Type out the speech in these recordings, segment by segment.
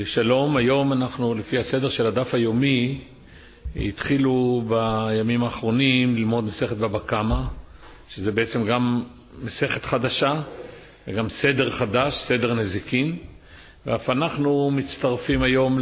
שלום, היום אנחנו לפי הסדר של הדף היומי התחילו בימים האחרונים ללמוד מסכת בבא קמא, שזה בעצם גם מסכת חדשה וגם סדר חדש, סדר נזיקין, ואף אנחנו מצטרפים היום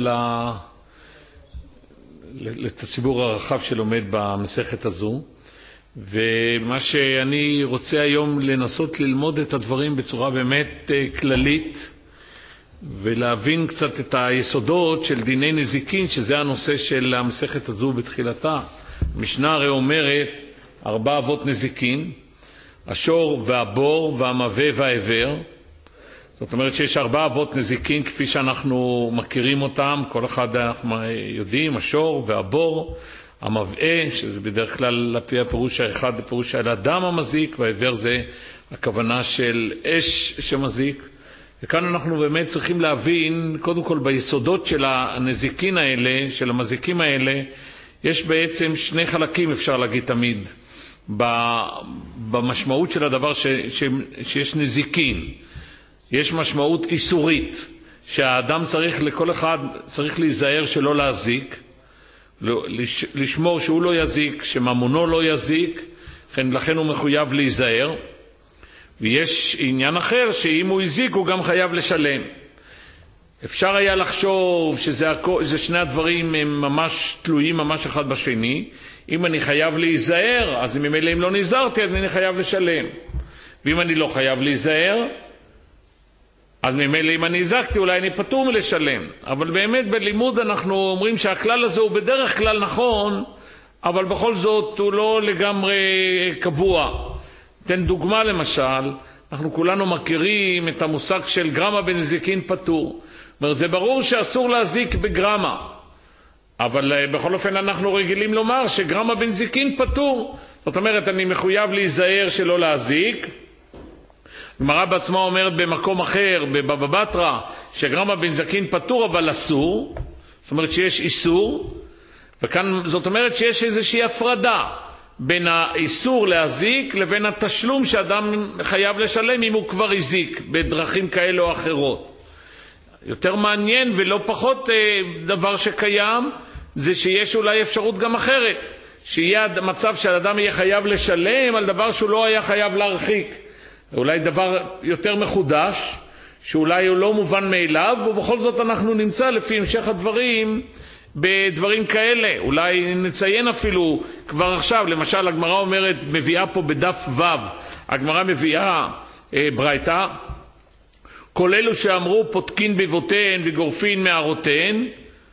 לציבור הרחב שלומד במסכת הזו. ומה שאני רוצה היום לנסות ללמוד את הדברים בצורה באמת כללית ולהבין קצת את היסודות של דיני נזיקין, שזה הנושא של המסכת הזו בתחילתה. המשנה הרי אומרת 4 אבות נזיקין, השור והבור והמווה והעבר. זאת אומרת שיש 4 אבות נזיקין כפי שאנחנו מכירים אותם, כל אחד אנחנו יודעים, השור והבור, המווה, שזה בדרך כלל לפי הפירוש האחד, הפירוש של אדם המזיק, והעבר זה הכוונה של אש שמזיק. וכאן אנחנו באמת צריכים להבין, קודם כל ביסודות של הנזיקין האלה, של המזיקים האלה, יש בעצם 2 חלקים, אפשר להגיד תמיד, במשמעות של הדבר שיש נזיקין. יש משמעות איסורית, שהאדם צריך, לכל אחד צריך להיזהר שלא להזיק, לשמור שהוא לא יזיק, שממונו לא יזיק, לכן הוא מחויב להיזהר. ויש עניין אחר שאם הוא יזיק הוא גם חייב לשלם. אפשר היה לחשוב שזה 2 הדברים הם ממש תלויים ממש אחד בשני. אם אני חייב להיזהר, אז ממילא אם לא נזהרתי אז אני חייב לשלם. ואם אני לא חייב להיזהר, אז ממילא אם אני הזקתי אולי אני פטור מלשלם. אבל באמת בלימוד אנחנו אומרים שהכלל הזה הוא בדרך כלל נכון, אבל בכל זאת הוא לא לגמרי קבוע. תן דוגמה למשל, אנחנו כולנו מכירים את המושג של גרמה בנזיקין פטור. זה ברור שאסור להזיק בגרמה, אבל בכל אופן אנחנו רגילים לומר שגרמה בנזיקין פטור. זאת אומרת אני מחויב להיזהר שלא להזיק. הגמרא בעצמה אומרת במקום אחר, בבבא בתרא, שגרמה בנזיקין פטור אבל אסור. זאת אומרת שיש איסור, וכאן זאת אומרת שיש איזושהי הפרדה בין האיסור להזיק לבין התשלום שאדם חייב לשלם אם הוא כבר הזיק בדרכים כאלה או אחרות. יותר מעניין ולא פחות דבר שקיים זה שיש אולי אפשרות גם אחרת, שיהיה מצב שהאדם יהיה חייב לשלם על דבר שהוא לא היה חייב להרחיק. אולי דבר יותר מחודש שאולי הוא לא מובן מאליו, ובכל זאת אנחנו נמצא לפי המשך הדברים בדברים כאלה. אולי נציין אפילו כבר עכשיו, למשל הגמרא אומרת, מביאה פה בדף ו', הגמרא מביאה ברייתא, כל אלו שאמרו פותקין ביבותיהן וגורפין מערותיהן,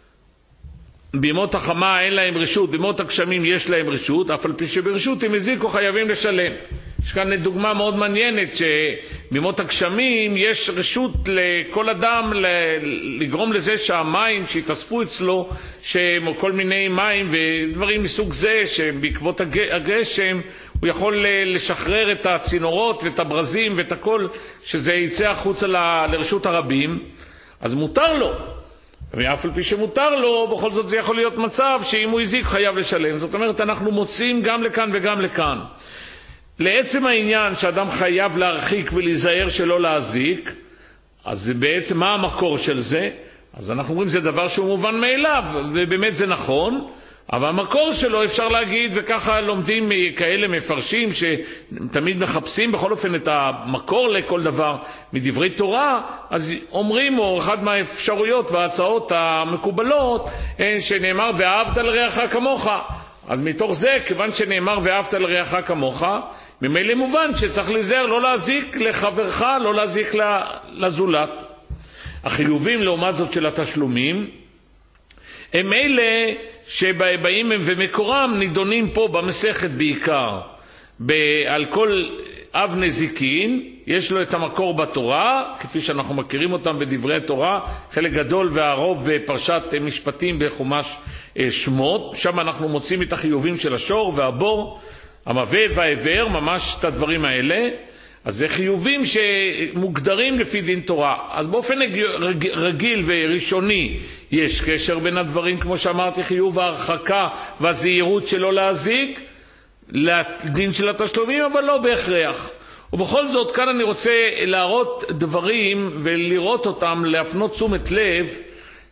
בימות החמה אין להם רשות, בימות הגשמים יש להם רשות, אף על פי שברשות הם הזיקו חייבים לשלם. יש כאן דוגמה מאוד מעניינת שבימות הגשמים יש רשות לכל אדם לגרום לזה שהמים שיתאספו אצלו, כל מיני מים ודברים מסוג זה, שבעקבות הגשם הוא יכול לשחרר את הצינורות ואת הברזים ואת הכל, שזה יצא החוצה לרשות הרבים, אז מותר לו. ואף על פי שמותר לו, בכל זאת זה יכול להיות מצב שאם הוא הזיק חייב לשלם. זאת אומרת אנחנו מוצאים גם לכאן וגם לכאן. לעצם העניין שאדם חייב להרחיק ולהיזהר שלא להזיק, אז זה בעצם מה המקור של זה? אז אנחנו אומרים זה דבר שהוא מובן מאליו, ובאמת זה נכון, אבל המקור שלו אפשר להגיד, וככה לומדים כאלה מפרשים שתמיד מחפשים בכל אופן את המקור לכל דבר מדברי תורה, אז אומרים, או אחד מהאפשרויות וההצעות המקובלות, שנאמר ואהבת לרעך כמוך. אז מתוך זה, כיוון שנאמר ואהבת לרעך כמוך, ממילא מובן שצריך להיזהר לא להזיק לחברך, לא להזיק לזולת. החיובים לעומת זאת של התשלומים, הם אלה שבאים ומקורם נידונים פה במסכת בעיקר. על כל אב נזיקין יש לו את המקור בתורה, כפי שאנחנו מכירים אותם בדברי התורה, חלק גדול והרוב בפרשת משפטים בחומש שמות, שם אנחנו מוצאים את החיובים של השור והבור, המווה והעבר, ממש את הדברים האלה. אז זה חיובים שמוגדרים לפי דין תורה. אז באופן רגיל וראשוני יש קשר בין הדברים, כמו שאמרתי, חיוב ההרחקה והזהירות שלא להזיק לדין של התשלומים, אבל לא בהכרח. ובכל זאת כאן אני רוצה להראות דברים ולראות אותם, להפנות תשומת לב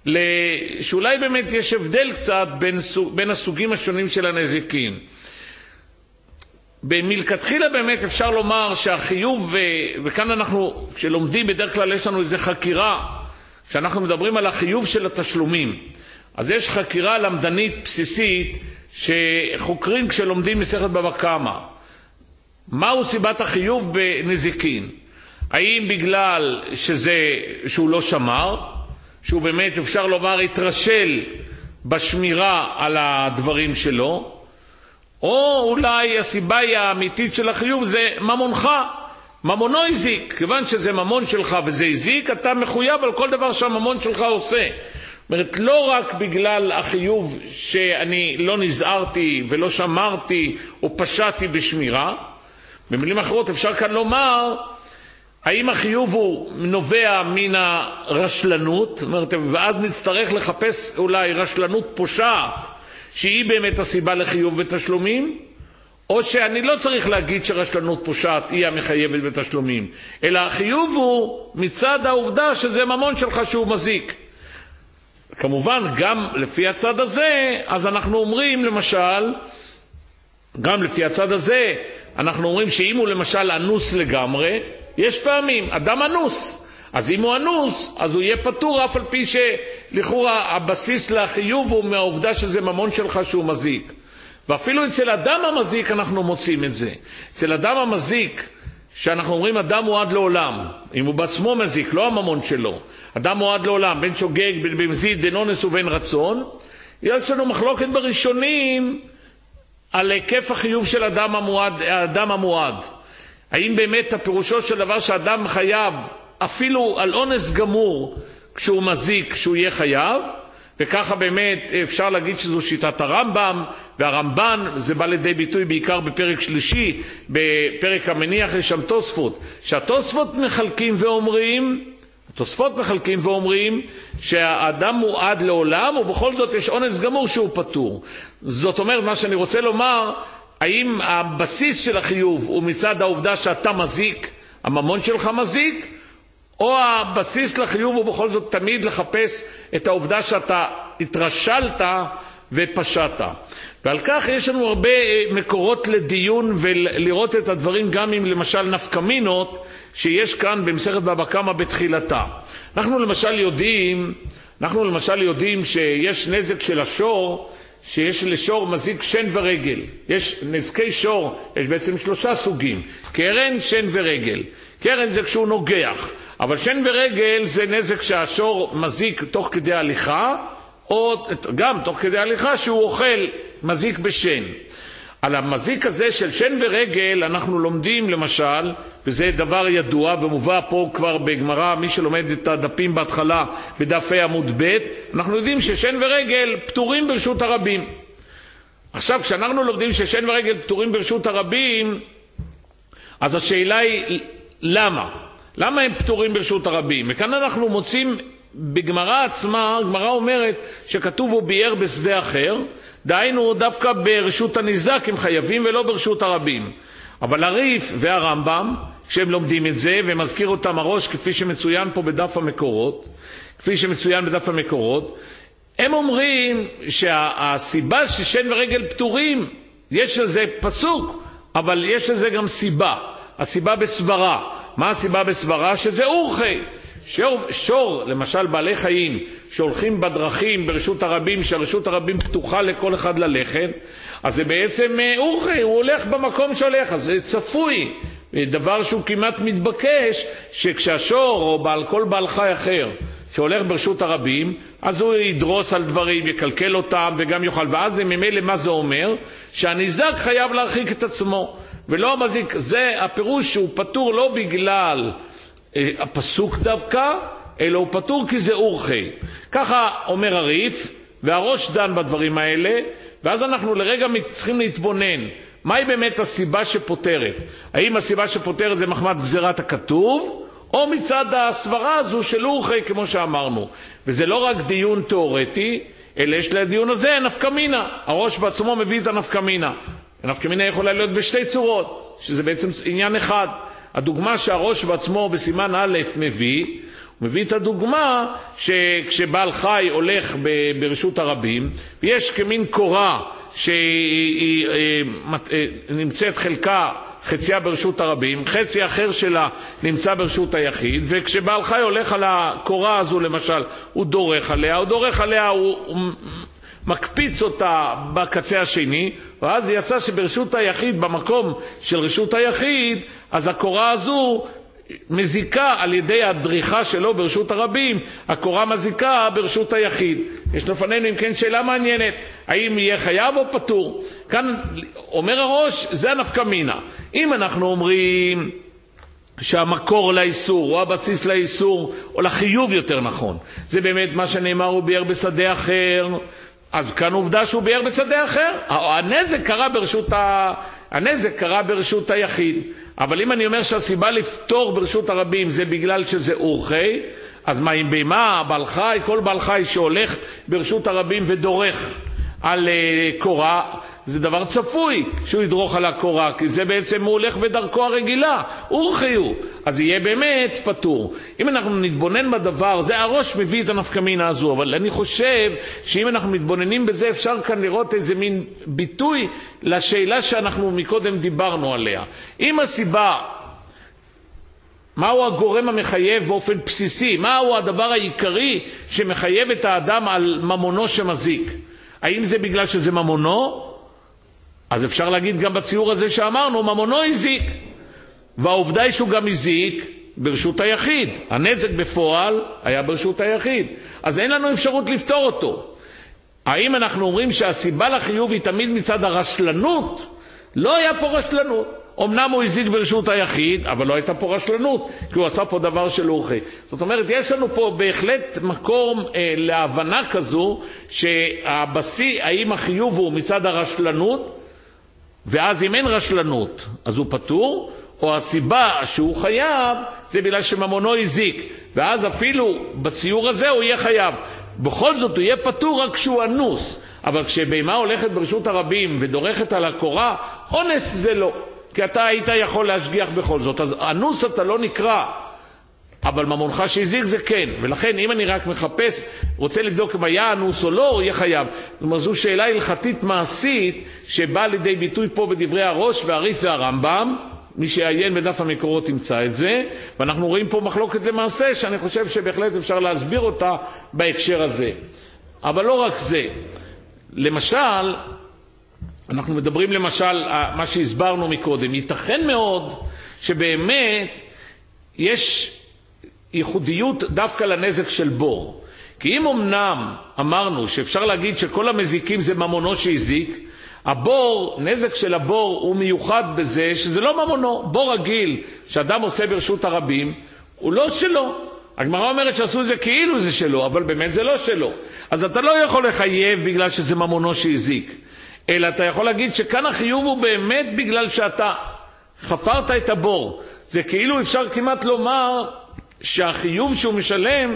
שאולי באמת יש הבדל קצת בין הסוגים השונים של הנזיקין. במלכתחילה באמת אפשר לומר שהחיוב, וכאן אנחנו, כשלומדים בדרך כלל יש לנו איזו חקירה, כשאנחנו מדברים על החיוב של התשלומים, אז יש חקירה למדנית בסיסית שחוקרים כשלומדים מסכת בבא קמא. מהו סיבת החיוב בנזיקין? האם בגלל שהוא לא שמר, שהוא באמת אפשר לומר התרשל בשמירה על הדברים שלו, או אולי הסיבה האמיתית של החיוב זה ממונך, ממונו הזיק. כיוון שזה ממון שלך וזה הזיק, אתה מחויב על כל דבר שהממון שלך עושה. זאת אומרת, לא רק בגלל החיוב שאני לא נזהרתי ולא שמרתי או פשעתי בשמירה. במילים אחרות אפשר כאן לומר, האם החיוב הוא נובע מן הרשלנות, זאת אומרת, ואז נצטרך לחפש אולי רשלנות פושעת, שהיא באמת הסיבה לחיוב בתשלומים, או שאני לא צריך להגיד שרשלנות פושעת היא המחייבת בתשלומים, אלא החיוב הוא מצד העובדה שזה ממון שלך שהוא מזיק. כמובן גם לפי הצד הזה, אז אנחנו אומרים למשל, גם לפי הצד הזה, אנחנו אומרים שאם הוא למשל אנוס לגמרי, יש פעמים, אדם אנוס, אז אם הוא אנוס, אז הוא יהיה פטור אף על פי שלכאורה הבסיס לחיוב הוא מהעובדה שזה ממון שלך שהוא מזיק. ואפילו אצל אדם המזיק אנחנו מוצאים את זה. אצל אדם המזיק, שאנחנו אומרים אדם מועד לעולם, אם הוא בעצמו מזיק, לא הממון שלו, אדם מועד לעולם, בין שוגג, בין במזיד, בין אונס ובין רצון, יש לנו מחלוקת בראשונים על היקף החיוב של האדם המועד. האם באמת הפירושו של דבר שאדם חייב אפילו על אונס גמור כשהוא מזיק, שהוא יהיה חייב, וככה באמת אפשר להגיד שזו שיטת הרמב"ם והרמב"ן, זה בא לידי ביטוי בעיקר בפרק שלישי, בפרק המניח יש שם תוספות, שהתוספות מחלקים ואומרים שהאדם מועד לעולם ובכל זאת יש אונס גמור שהוא פטור. זאת אומרת, מה שאני רוצה לומר, האם הבסיס של החיוב הוא מצד העובדה שאתה מזיק, הממון שלך מזיק, או הבסיס לחיוב הוא בכל זאת תמיד לחפש את העובדה שאתה התרשלת ופשעת. ועל כך יש לנו הרבה מקורות לדיון ולראות את הדברים גם עם למשל נפקמינות שיש כאן במסכת בבא קמא בתחילתה. אנחנו למשל יודעים שיש נזק של השור, שיש לשור מזיק שן ורגל. יש נזקי שור, יש בעצם 3 סוגים, קרן, שן ורגל. קרן זה כשהוא נוגח, אבל שן ורגל זה נזק שהשור מזיק תוך כדי הליכה, או גם תוך כדי הליכה שהוא אוכל מזיק בשן. על המזיק הזה של שן ורגל אנחנו לומדים למשל, וזה דבר ידוע ומובא פה כבר בגמרא, מי שלומד את הדפים בהתחלה בדף ה' עמוד ב', אנחנו יודעים ששן ורגל פטורים ברשות הרבים. עכשיו כשאנחנו לומדים ששן ורגל פטורים ברשות הרבים, אז השאלה היא למה? למה הם פטורים ברשות הרבים? וכאן אנחנו מוצאים בגמרא עצמה, הגמרא אומרת שכתוב הוא ביער בשדה אחר, דהיינו דווקא ברשות הניזק הם חייבים ולא ברשות הרבים. אבל הריף והרמב"ם, כשהם לומדים את זה, ומזכיר אותם הראש כפי שמצוין פה בדף המקורות, הם אומרים שהסיבה ששן ורגל פטורים, יש לזה פסוק, אבל יש לזה גם סיבה. הסיבה בסברה. מה הסיבה בסברה? שזה אורחי. שור, למשל בעלי חיים, שהולכים בדרכים ברשות הרבים, שהרשות הרבים פתוחה לכל אחד ללכת, אז זה בעצם אורחי, הוא הולך במקום שהולך, אז זה צפוי. דבר שהוא כמעט מתבקש, שכשהשור או כל בעל חי אחר שהולך ברשות הרבים, אז הוא ידרוס על דברים, יקלקל אותם וגם יאכל, ואז ממילא מה זה אומר? שהניזק חייב להרחיק את עצמו, ולא המזיק. זה הפירוש שהוא פטור לא בגלל הפסוק דווקא, אלא הוא פטור כי זה אורחי. ככה אומר הריף, והראש דן בדברים האלה, ואז אנחנו לרגע צריכים להתבונן. מהי באמת הסיבה שפותרת? האם הסיבה שפותרת זה מחמת גזירת הכתוב, או מצד הסברה הזו של אורחי כמו שאמרנו? וזה לא רק דיון תיאורטי, אלא יש לדיון הזה נפקמינה. הראש בעצמו מביא את הנפקמינה. הנפקמינה יכולה להיות בשתי צורות, שזה בעצם עניין אחד. הדוגמה שהראש בעצמו בסימן א' מביא את הדוגמה שכשבעל חי הולך ברשות הרבים, ויש כמין קורה שהיא נמצאת חציה ברשות הרבים, חצי אחר שלה נמצא ברשות היחיד, וכשבעל חי הולך על הקורה הזו למשל, הוא דורך עליה, הוא מקפיץ אותה בקצה השני, ואז יצא שברשות היחיד, במקום של רשות היחיד, אז הקורה הזו מזיקה על ידי הדריכה שלו ברשות הרבים, הקורה מזיקה ברשות היחיד. יש לפנינו אם כן שאלה מעניינת, האם יהיה חייב או פטור? כאן אומר הראש, זה הנפקא מינה. אם אנחנו אומרים שהמקור לאיסור או הבסיס לאיסור או לחיוב יותר נכון, זה באמת מה שנאמר הוא ביער בשדה אחר, אז כאן עובדה שהוא ביער בשדה אחר, הנזק קרה ברשות היחיד. אבל אם אני אומר שהסיבה לפתור ברשות הרבים זה בגלל שזה אורחי, אז מה אם בהמה, בעל חי, כל בעל חי שהולך ברשות הרבים ודורך על קורה, זה דבר צפוי שהוא ידרוך על הקורה, כי זה בעצם הוא הולך בדרכו הרגילה, אורחי הוא, אז יהיה באמת פטור. אם אנחנו נתבונן בדבר, זה הראש מביא את הנפקא מינה הזו, אבל אני חושב שאם אנחנו מתבוננים בזה, אפשר כאן לראות איזה מין ביטוי לשאלה שאנחנו מקודם דיברנו עליה. אם הסיבה, מהו הגורם המחייב באופן בסיסי, מהו הדבר העיקרי שמחייב את האדם על ממונו שמזיק? האם זה בגלל שזה ממונו? אז אפשר להגיד גם בציור הזה שאמרנו, ממונו הזיק. והעובדה היא שהוא גם הזיק ברשות היחיד. הנזק בפועל היה ברשות היחיד. אז אין לנו אפשרות לפתור אותו. האם אנחנו אומרים שהסיבה לחיוב היא תמיד מצד הרשלנות? לא היה פה רשלנות. אמנם הוא הזיק ברשות היחיד, אבל לא הייתה פה רשלנות, כי הוא עשה פה דבר של אורחי. זאת אומרת, יש לנו פה בהחלט מקום להבנה כזו, שהבסיס, האם החיוב הוא מצד הרשלנות, ואז אם אין רשלנות, אז הוא פטור, או הסיבה שהוא חייב, זה בגלל שממונו הזיק, ואז אפילו בציור הזה הוא יהיה חייב. בכל זאת הוא יהיה פטור רק כשהוא אנוס, אבל כשבהמה הולכת ברשות הרבים ודורכת על הקורה, אונס זה לא. כי אתה היית יכול להשגיח בכל זאת, אז אנוס אתה לא נקרא, אבל ממונך שהזיק זה כן, ולכן אם אני רק מחפש, רוצה לבדוק אם היה אנוס או לא, הוא יהיה חייב. זאת אומרת, זו שאלה הלכתית מעשית, שבאה לידי ביטוי פה בדברי הראש והרי"ף והרמב"ם, מי שיעיין בדף המקורות ימצא את זה, ואנחנו רואים פה מחלוקת למעשה, שאני חושב שבהחלט אפשר להסביר אותה בהקשר הזה. אבל לא רק זה, למשל, אנחנו מדברים למשל, מה שהסברנו מקודם, ייתכן מאוד שבאמת יש ייחודיות דווקא לנזק של בור. כי אם אמנם אמרנו שאפשר להגיד שכל המזיקים זה ממונו שהזיק, הבור, נזק של הבור הוא מיוחד בזה שזה לא ממונו. בור רגיל שאדם עושה ברשות הרבים הוא לא שלו. הגמרא אומרת שעשו את זה כאילו זה שלו, אבל באמת זה לא שלו. אז אתה לא יכול לחייב בגלל שזה ממונו שהזיק. אלא אתה יכול להגיד שכאן החיוב הוא באמת בגלל שאתה חפרת את הבור. זה כאילו אפשר כמעט לומר שהחיוב שהוא משלם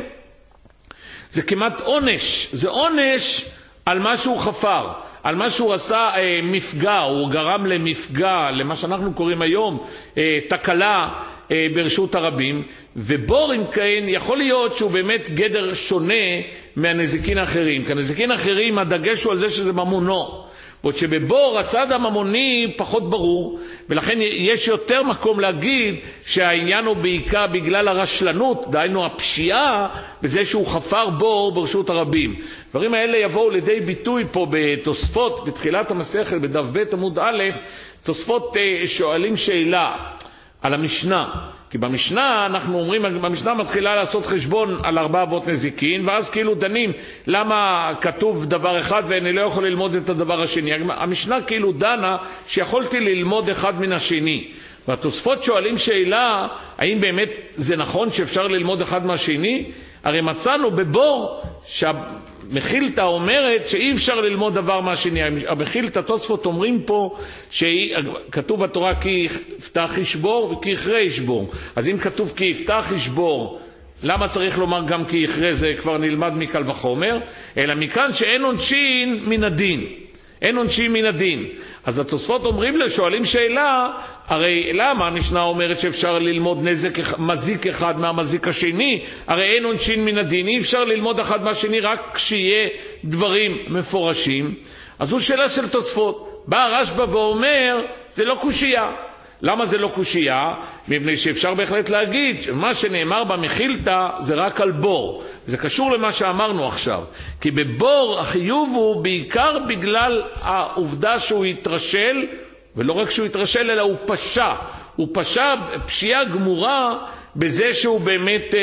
זה כמעט עונש. זה עונש על מה שהוא חפר, על מה שהוא עשה מפגע, הוא גרם למפגע, למה שאנחנו קוראים היום תקלה ברשות הרבים. ובור אם כן יכול להיות שהוא באמת גדר שונה מהנזיקין האחרים. כי הנזיקין האחרים הדגש הוא על זה שזה ממונו. ועוד שבבור הצד הממוני פחות ברור, ולכן יש יותר מקום להגיד שהעניין הוא בעיקר בגלל הרשלנות, דהיינו הפשיעה, בזה שהוא חפר בור ברשות הרבים. דברים האלה יבואו לידי ביטוי פה בתוספות, בתחילת המסכת, בדף ב' עמוד א', תוספות שואלים שאלה על המשנה. כי במשנה אנחנו אומרים, במשנה מתחילה לעשות חשבון על 4 אבות נזיקין, ואז כאילו דנים למה כתוב דבר אחד ואני לא יכול ללמוד את הדבר השני. המשנה כאילו דנה שיכולתי ללמוד אחד מן השני. והתוספות שואלים שאלה, האם באמת זה נכון שאפשר ללמוד אחד מהשני? הרי מצאנו בבור שהמחילתא אומרת שאי אפשר ללמוד דבר מהשני. המחילתא, תוספות אומרים פה שכתוב בתורה כי יפתח ישבור וכי יכרה ישבור. אז אם כתוב כי יפתח ישבור, למה צריך לומר גם כי יכרה? זה כבר נלמד מקל וחומר. אלא מכאן שאין עונשין מן הדין. אין עונשין מן הדין. אז התוספות אומרים לו, שואלים שאלה, הרי למה המשנה אומרת שאפשר ללמוד מזיק אחד מהמזיק השני? הרי אין עונשין מן הדין, אי אפשר ללמוד אחד מהשני רק כשיהיה דברים מפורשים. אז זו שאלה של תוספות. בא הרשב"א ואומר, זה לא קושייה. למה זה לא קושייה? מפני שאפשר בהחלט להגיד שמה שנאמר במחילתא זה רק על בור. זה קשור למה שאמרנו עכשיו. כי בבור החיוב הוא בעיקר בגלל העובדה שהוא התרשל, ולא רק שהוא התרשל אלא הוא פשע. הוא פשע פשיעה גמורה בזה שהוא באמת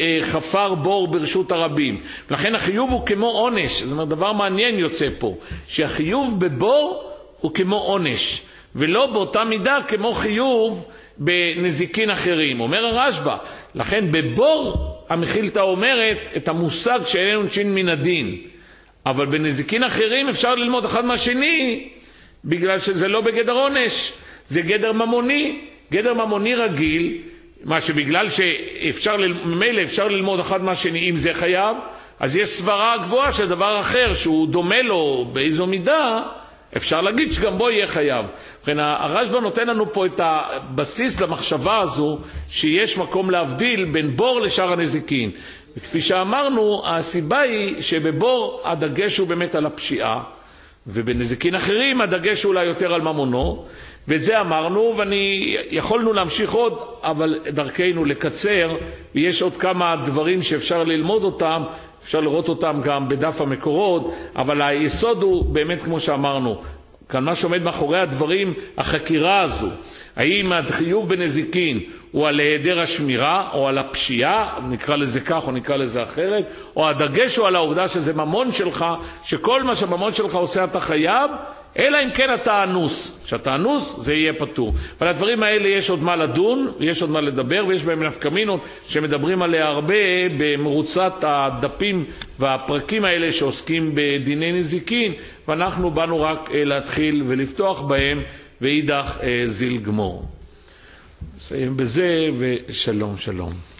חפר בור ברשות הרבים. לכן החיוב הוא כמו עונש. זאת אומרת, דבר מעניין יוצא פה. שהחיוב בבור הוא כמו עונש. ולא באותה מידה כמו חיוב בנזיקין אחרים. אומר הרשב"א, לכן בבור המחילתא אומרת את המושג שאין עונשין מן הדין. אבל בנזיקין אחרים אפשר ללמוד אחד מהשני, בגלל שזה לא בגדר עונש, זה גדר ממוני. גדר ממוני רגיל, מה שבגלל שאפשר ממילא אפשר ללמוד אחד מהשני, אם זה חייב, אז יש סברה גבוהה של דבר אחר שהוא דומה לו באיזו מידה, אפשר להגיד שגם בו יהיה חייב. לכן הרשב"א נותן לנו פה את הבסיס למחשבה הזו, שיש מקום להבדיל בין בור לשאר הנזיקין. וכפי שאמרנו, הסיבה היא שבבור הדגש הוא באמת על הפשיעה, ובנזיקין אחרים הדגש הוא אולי יותר על ממונו, ואת זה אמרנו, יכולנו להמשיך עוד, אבל דרכנו לקצר, ויש עוד כמה דברים שאפשר ללמוד אותם, אפשר לראות אותם גם בדף המקורות, אבל היסוד הוא באמת כמו שאמרנו, כאן מה שעומד מאחורי הדברים, החקירה הזו, האם החיוב בנזיקין הוא על היעדר השמירה, או על הפשיעה, נקרא לזה כך או נקרא לזה אחרת, או הדגש הוא על העובדה שזה ממון שלך, שכל מה שהממון שלך עושה אתה חייב, אלא אם כן אתה אנוס. כשאתה אנוס זה יהיה פטור. אבל הדברים האלה יש עוד מה לדון, ויש עוד מה לדבר, ויש בהם נפקמינות שמדברים עליה הרבה במרוצת הדפים והפרקים האלה שעוסקים בדיני נזיקין, ואנחנו באנו רק להתחיל ולפתוח בהם, ואידך זיל גמור. נסיים בזה, ושלום שלום.